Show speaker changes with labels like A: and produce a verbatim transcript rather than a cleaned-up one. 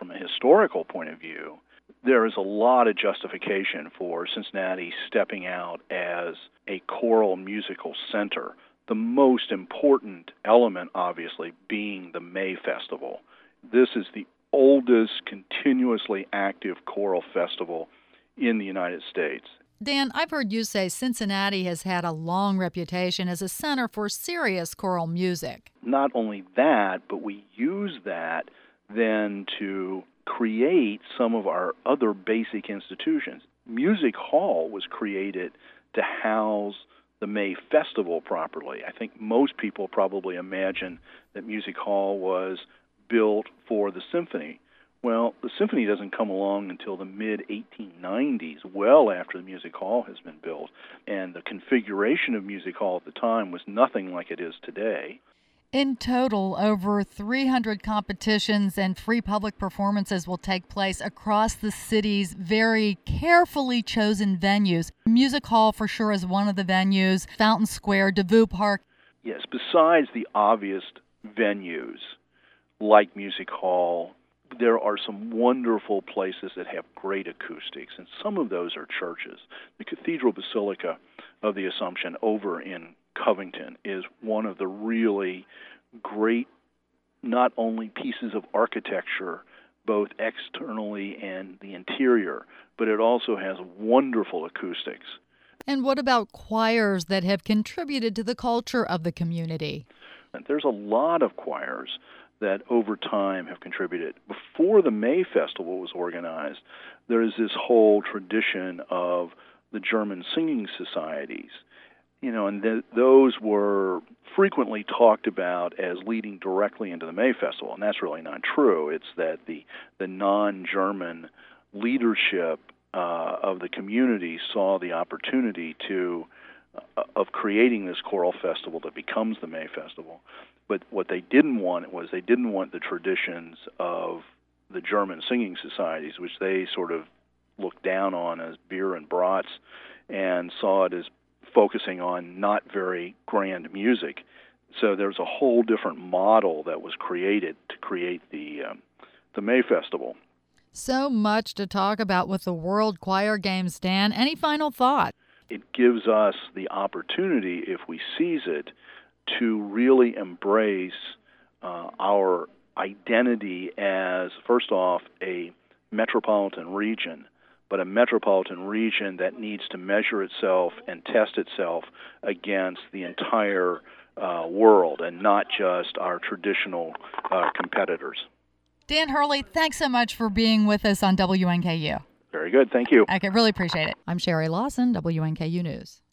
A: from a historical point of view, there is a lot of justification for Cincinnati stepping out as a choral musical center. The most important element, obviously, being the May Festival. This is the oldest continuously active choral festival in the United States.
B: Dan, I've heard you say Cincinnati has had a long reputation as a center for serious choral music.
A: Not only that, but we use that then to create some of our other basic institutions. Music Hall was created to house the May Festival properly. I think most people probably imagine that Music Hall was built for the symphony. Well, the symphony doesn't come along until the mid eighteen nineties, well after the Music Hall has been built. And the configuration of Music Hall at the time was nothing like it is today.
B: In total, over three hundred competitions and free public performances will take place across the city's very carefully chosen venues. Music Hall for sure is one of the venues, Fountain Square, DeVue Park.
A: Yes, besides the obvious venues like Music Hall, there are some wonderful places that have great acoustics, and some of those are churches. The Cathedral Basilica of the Assumption over in Covington is one of the really great, not only pieces of architecture, both externally and the interior, but it also has wonderful acoustics.
B: And what about choirs that have contributed to the culture of the community?
A: And there's a lot of choirs that over time have contributed. Before the May Festival was organized, there is this whole tradition of the German singing societies. You know, and th- those were frequently talked about as leading directly into the May Festival, and that's really not true. It's that the the non-German leadership uh, of the community saw the opportunity to uh, of creating this choral festival that becomes the May Festival. But what they didn't want was they didn't want the traditions of the German singing societies, which they sort of looked down on as beer and brats, and saw it as focusing on not very grand music. So there's a whole different model that was created to create the um, the May Festival.
B: So much to talk about with the World Choir Games, Dan. Any final thought?
A: It gives us the opportunity, if we seize it, to really embrace uh, our identity as, first off, a metropolitan region, but a metropolitan region that needs to measure itself and test itself against the entire uh, world and not just our traditional uh, competitors.
B: Dan Hurley, thanks so much for being with us on W N K U.
A: Very good. Thank you.
B: I really appreciate it. I'm Sherry Lawson, W N K U News.